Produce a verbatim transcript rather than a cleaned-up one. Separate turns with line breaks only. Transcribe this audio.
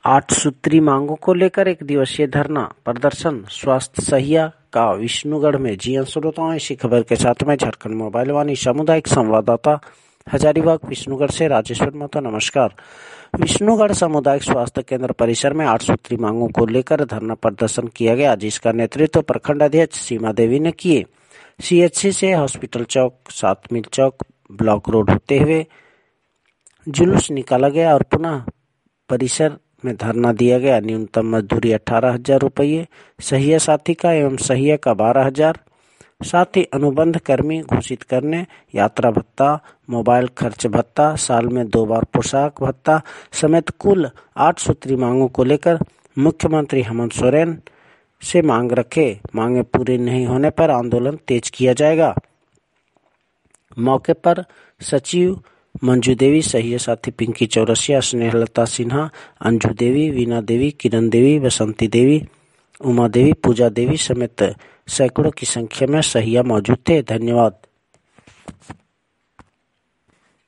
आठ सूत्री मांगों को लेकर एक दिवसीय धरना प्रदर्शन स्वास्थ्य सहिया का विष्णुगढ़ में। जी श्रोताओं, इसी खबर के साथ में झारखंड मोबाइल वाणी सामुदायिक संवाददाता हजारीबाग विष्णुगढ़ से राजेश्वर महतो। नमस्कार। विष्णुगढ़ सामुदायिक स्वास्थ्य केंद्र परिसर में आठ सूत्री मांगों को लेकर धरना प्रदर्शन किया गया, जिसका नेतृत्व प्रखंड अध्यक्ष सीमा देवी ने किए। सीएचसी से हॉस्पिटल चौक, सात मील चौक, ब्लॉक रोड होते हुए जुलूस निकाला गया और पुनः परिसर में धरना दिया गया। न्यूनतम मजदूरी अठारह हजार रुपये, सहिया साथी का एवं सहिया का बारह हजार, साथ ही अनुबंध कर्मी घोषित करने, यात्रा भत्ता, मोबाइल खर्च भत्ता, साल में दो बार पोशाक भत्ता समेत कुल आठ सूत्री मांगों को लेकर मुख्यमंत्री हेमंत सोरेन से मांग रखे। मांगे पूरी नहीं होने पर आंदोलन तेज किया जाएगा। मौके पर सचिव मंजू देवी, सहिया साथी पिंकी चौरसिया, स्नेहलता सिन्हा, अंजू देवी, वीना देवी, किरण देवी, बसंती देवी, उमा देवी, पूजा देवी समेत सैकड़ों की संख्या में सहिया मौजूद थे। धन्यवाद।